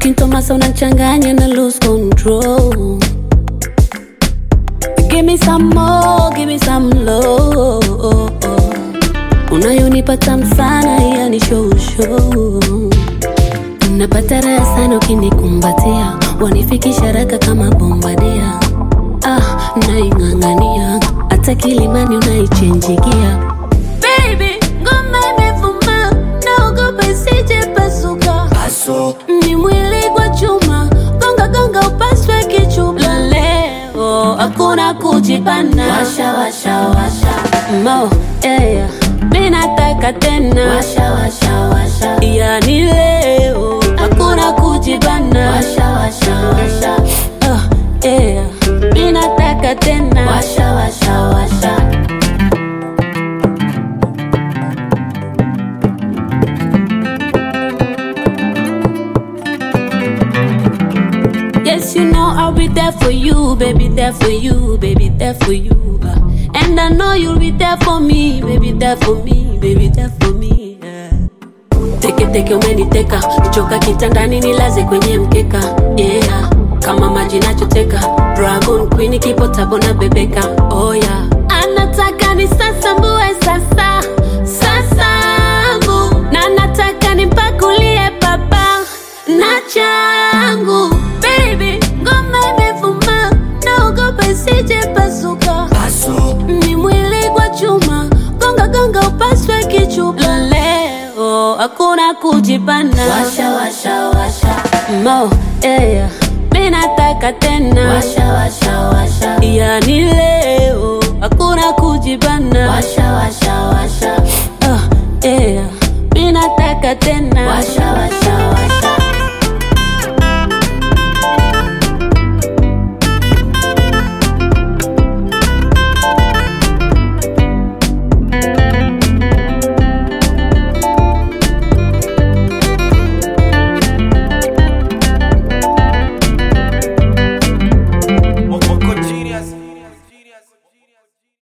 Ukintomasa unachanganya na lose control. Give me some more, give me some love. Unayonipa tamu sana, yani show. Napata raha sana ukinikumbatia, wanifikisha haraka kama bombardia. Naing'ang'ania, hata kilimani unaichenjigia. Baby, ngoma imevuma, naogopa isije pasuka. Ni mwili kwa chuma, gonga upaswe kichupa. Leo hakuna kujipana, washa mo, yeah. Ninataka tena, washa yani leo hakuna kujibana, washa yeah. Ninataka tena, washa Yes, you know I'll be there for you, baby, there for you, baby, there for you. And I know you'll be there for me, baby, there for me, baby, there for me, yeah. Teke umeniteka, nichoka kitandani nilaze kwenye mkeka, yeah. Kama maji nachoteka, Dragon Queen kipo tabo na bebeka, oh yeah. Anataka ni sasambue sasa, sasangu. Na nataka nimpakulie baba, na changu. Baby, ngoma imevuma, naogopa isije pasuka. Ni mwili kwa chuma, gonga upaswe kichupa. Leo hakuna kujipana, washa mo, yeah. Ninataka tena, washa yani leo hakuna kujibana, washa